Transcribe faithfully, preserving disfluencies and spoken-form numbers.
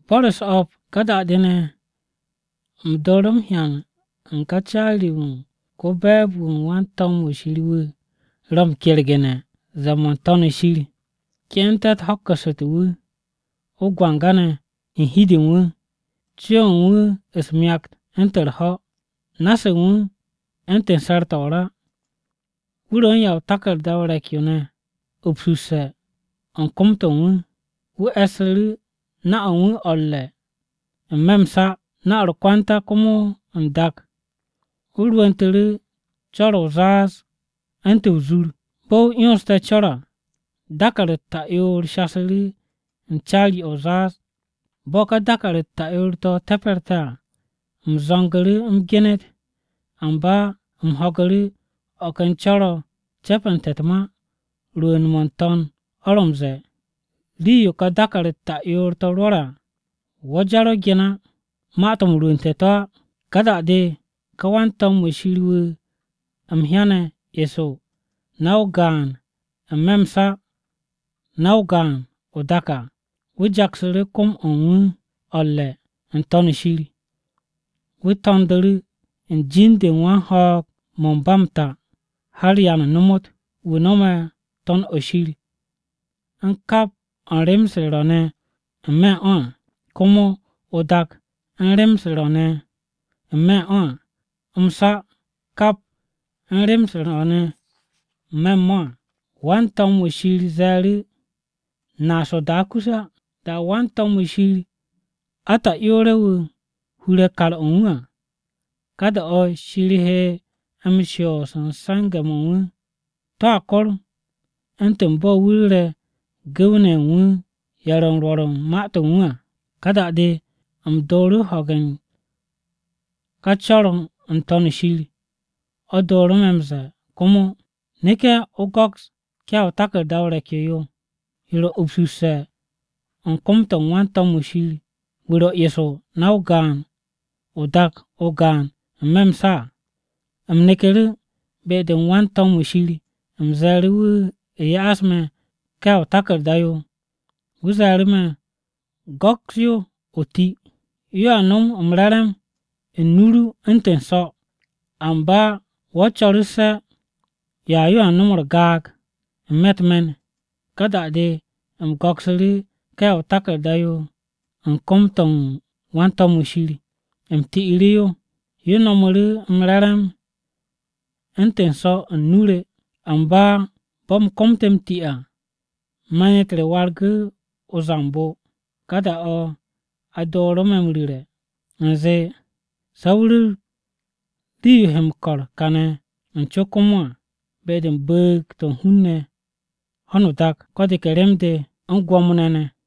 Boris op kada dene mdorum hian nkachaliwu ko babu wan tom shiriwu ram kirgene zaman ton shiri kentat hokkasatuwu o gwangane in hidinwu chiyonwu ismiyak enterho nasinwu enten sartora wuron yaw takarda warakyone upsuse onkomtonwu wu esiri na'onwu olle mmemsa na'ar kwanta kumu ndak wuruwantiri choro zaz ente zur bo yonsta chora dakar ta'yor shasiri nchali ozaz boka dakar ta'yor to teperta mzongiri mgenet amba mhogiri okan choro chepen tetma ruwen monton oromze riyo ka dakar ta'yor to rora wajaro gena matom ruwen teta kada de kawantom shiriwu amhiane eso nawgan mmemsa nawgan odaka wujaksiri kum onwu olle nton shiri wutondiri njinde wan hok mombamta har yana numot wunome ton oshiri nkap onrimsirone mme on kumu odak nrimsirone mme on umsa kap nrimsirone mmemma wantom shiri zari naso dakusa da wantom shiri ata yorewu hure kal onwua kada o shirihe amsho sansangamonwu to akor enten bo wure gewnenwu yaron roron matonwua kada de amdoru hogan kachoron nton shiri odoru memse kumu nike ugok kyaw takarda warakyeyo yiro upsuse onkomton wantom shiri wiro yeso nawgan odak ogan mmemsa amnikiri beden wantom shiri mzariwu iyasme kyaw takardayo wuzarime goksyo oti yo anum mrarem nnuru enten so amba wochorise yayo anum rgag mmetmen kada de mgoksiri kyaw takardayo nkomton wantom shiri mti'iriyo yo nomiri mrarem enten so nnure amba bom komtem ti'a manyetre wargi ozambo kada o adoro memrire nze sawri riyo hemkor kane nchokumua beden beg ton hunne hono dak kodi keremde ngwomunene